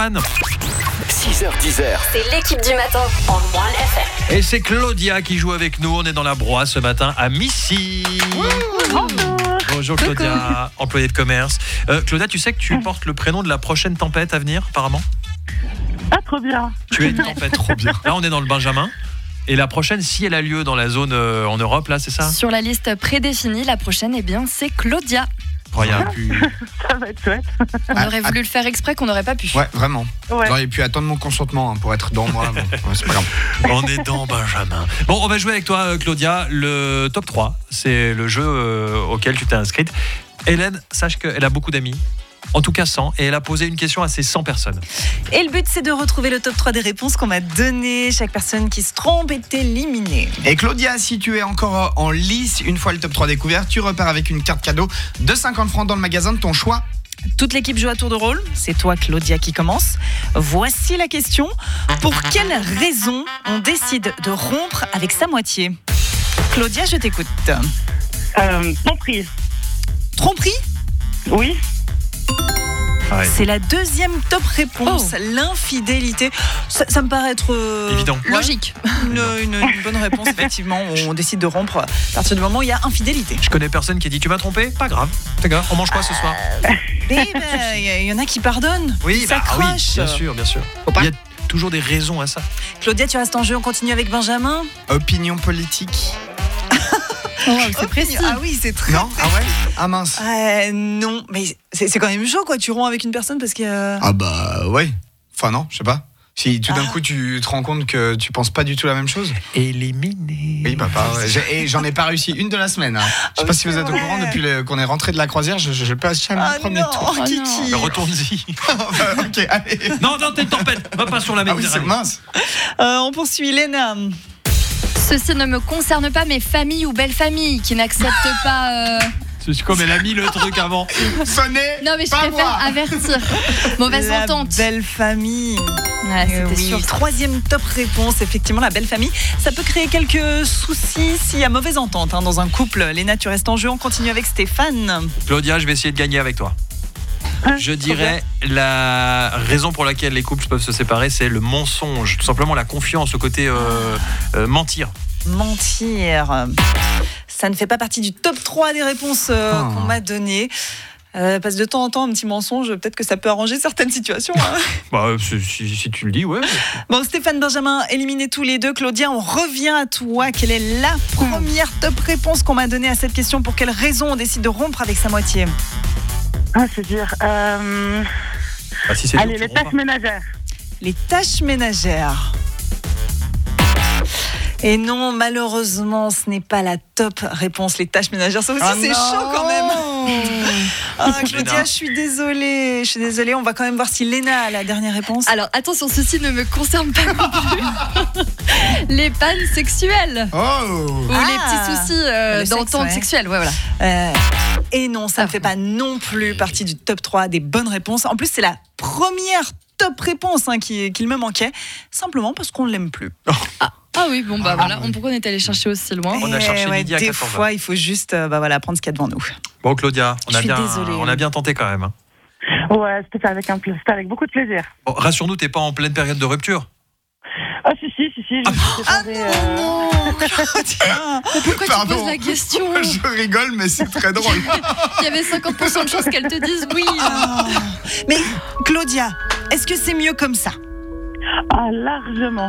One. 6h-10h. C'est l'équipe du matin en One FM. Et c'est Claudia qui joue avec nous. On est dans la broie ce matin à Missy. Bonjour Claudia, employée de commerce. Claudia, tu sais que tu portes le prénom de la prochaine tempête à venir, apparemment ? Ah, trop bien. Tu es une tempête. Trop bien. Là, on est dans le Benjamin. Et la prochaine, si elle a lieu dans la zone en Europe, là, c'est ça ? Sur la liste prédéfinie, la prochaine, c'est Claudia. Incroyable. Ça va être chouette. On aurait voulu le faire exprès qu'on n'aurait pas pu. Ouais, vraiment. Ouais. J'aurais pu attendre mon consentement pour être dans moi. Bon, ouais, c'est pas grave. On est dans Benjamin. Bon, on va jouer avec toi, Claudia. Le top 3, c'est le jeu auquel tu t'es inscrite. Hélène, sache qu'elle a beaucoup d'amis. En tout cas 100, et elle a posé une question à ces 100 personnes. Et le but, c'est de retrouver le top 3 des réponses qu'on m'a données. Chaque personne qui se trompe est éliminée. Et Claudia, si tu es encore en lice, une fois le top 3 découvert, tu repars avec une carte cadeau de 50 francs dans le magasin de ton choix. Toute l'équipe joue à tour de rôle. C'est toi, Claudia, qui commence. Voici la question. Pour quelle raison on décide de rompre avec sa moitié ? Claudia, je t'écoute. Tromperie. Tromperie ? Oui. Ouais. C'est la deuxième top réponse, l'infidélité. Ça me paraît être Évident. Logique. une bonne réponse, effectivement. On décide de rompre à partir du moment où il y a infidélité. Je connais personne qui dit tu m'as trompé, pas grave. On mange quoi ce soir ? Il y en a qui pardonnent. Oui, Ça oui, croche. bien sûr. Il y a toujours des raisons à ça. Claudia, tu restes en jeu, on continue avec Benjamin. Opinion politique. Oh, c'est précis. Ah oui, c'est très... Non ? Ah ouais ? Ah mince. Non, mais c'est quand même chaud, quoi. Tu romps avec une personne parce que... Ah bah ouais. Enfin non, je sais pas. Si tout d'un coup tu te rends compte que tu penses pas du tout la même chose. Éliminé. Oui papa, ouais. Et j'en ai pas réussi une de la semaine. Hein. Je sais pas si vous êtes au courant, depuis qu'on est rentré de la croisière, je passe jamais le premier tour. Kiki. Mais retourne-y. Ok, allez. Non, t'es une tempête. Va pas sur la Ah oui, c'est Méditerranée. mince. On poursuit, Léna. Ceci ne me concerne pas mes familles ou belles familles qui n'acceptent pas... C'est comme elle a mis le truc avant. Sonnez. Non, mais je pas préfère moi. avertir. Mauvaise La entente. belle famille. Ouais, c'était Oui, sûr. troisième top réponse, effectivement, la belle famille. Ça peut créer quelques soucis s'il y a mauvaise entente dans un couple. Léna, tu restes en jeu, on continue avec Stéphane. Claudia, je vais essayer de gagner avec toi. Je dirais la raison pour laquelle les couples peuvent se séparer, c'est le mensonge. Tout simplement la confiance, au côté mentir. Mentir. Ça ne fait pas partie du top 3 des réponses qu'on m'a données. Parce que de temps en temps, un petit mensonge, peut-être que ça peut arranger certaines situations. Bah, si tu le dis, ouais. Bon, Stéphane, Benjamin, éliminez tous les deux. Claudia, on revient à toi. Quelle est la première top réponse qu'on m'a donnée à cette question ? Pour quelle raison on décide de rompre avec sa moitié ? Ah, c'est dur. Si c'est Allez, dur, les tu romps tâches ménagères. Les tâches ménagères. Et non, malheureusement, ce n'est pas la top réponse. Les tâches ménagères, ça aussi, c'est chaud quand même. Claudia, je suis désolée. On va quand même voir si Léna a la dernière réponse. Alors, attention, ceci ne me concerne pas non plus. Les pannes sexuelles. Oh. Ou les petits soucis Le d'entente sexe, ouais. sexuelle. Ouais, voilà. Et non, ça ne fait pas non plus partie du top 3 des bonnes réponses. En plus, c'est la première top réponse qui me manquait, simplement parce qu'on ne l'aime plus. Ah oui, bon, bah voilà. Pourquoi on est allé chercher aussi loin ? On a cherché midi à des 14h. fois, il faut juste prendre ce qu'il y a devant nous. Bon, Claudia, Je suis désolée. on a bien tenté quand même. Ouais, c'était avec beaucoup de plaisir. Bon, rassure-nous, t'es pas en pleine période de rupture. Ah, si. Je me suis séparée, Claudia. Pourquoi tu Pardon. poses la question ? Je rigole, mais c'est très drôle. Il y avait 50% de chances qu'elle te dise oui. Mais Claudia, est-ce que c'est mieux comme ça ? Ah, largement.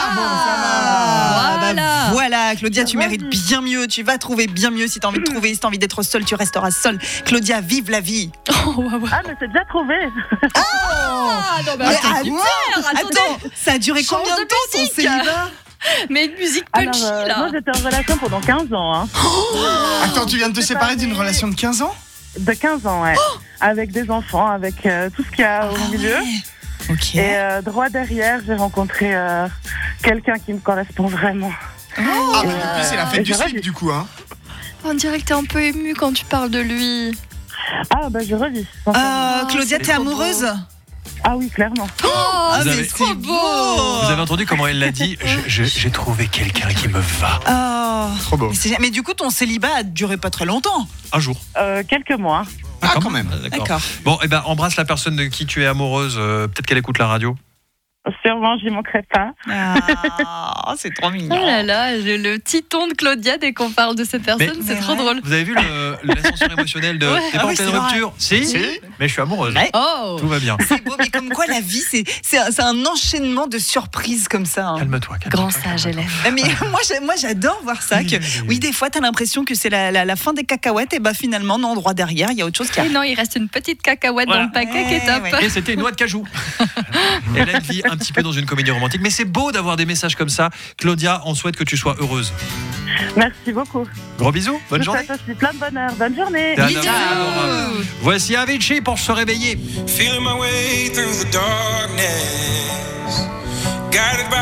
Voilà, Claudia, tu Vas-y. mérites bien mieux. Tu vas trouver bien mieux si tu as envie de trouver. Si tu as envie d'être seule, tu resteras seule. Claudia, vive la vie. Ah, mais c'est déjà trouvé. Ah, non, mais Attends, ça a duré Change combien de de temps ton musique. célibat ? Mais une musique Alors, punchy, là. moi, j'étais en relation pendant 15 ans. Hein. Attends, tu viens de te séparer d'une relation de 15 ans ? De 15 ans, ouais. Avec des enfants, avec tout ce qu'il y a au milieu. Ok. Et droit derrière, j'ai rencontré quelqu'un qui me correspond vraiment. Ah, mais du coup, c'est la fête et du je slip, revis. du coup, hein. On dirait que t'es un peu émue quand tu parles de lui. Ah, bah je revis. sincèrement. Claudia, c'est t'es trop amoureuse ? Ah oui, clairement. Oh, Vous mais avez- c'est trop beau. Vous avez entendu comment elle l'a dit ? J'ai trouvé quelqu'un qui me va. Trop beau. Mais du coup, ton célibat a duré pas très longtemps. Un jour. Quelques mois. Ah, quand même. D'accord. Bon, et ben embrasse la personne de qui tu es amoureuse. Peut-être qu'elle écoute la radio. Sûrement, j'y manquerai pas. Ah, c'est trop mignon. Oh là là, le petit ton de Claudia dès qu'on parle de cette personne, Mais c'est trop ouais. drôle. Vous avez vu l'ascenseur émotionnel de Ouais. t'es pas Ah en oui, pleine c'est vrai. rupture? Si, mais je suis amoureuse. Ouais. Oh Tout va bien. C'est beau, mais comme quoi la vie, c'est un enchaînement de surprises comme ça. Hein. Calme-toi. Grand sage, Hélène. Mais moi, j'adore voir ça. Oui, des fois, t'as l'impression que c'est la fin des cacahuètes, et bah finalement, non, droit derrière, il y a autre chose qui Et arrive. non, il reste une petite cacahuète dans le paquet qui est top. Ouais. Et c'était une noix de cajou. Hélène vit un petit peu dans une comédie romantique, mais c'est beau d'avoir des messages comme ça. Claudia, on souhaite que tu sois heureuse. Merci beaucoup. Gros bisous, bonne Je vous journée. souhaite aussi plein de bonheur. Bonne journée. T'es un Bisous. homme adorable. Voici Avicii pour se réveiller. Feeling my way through the darkness, guided by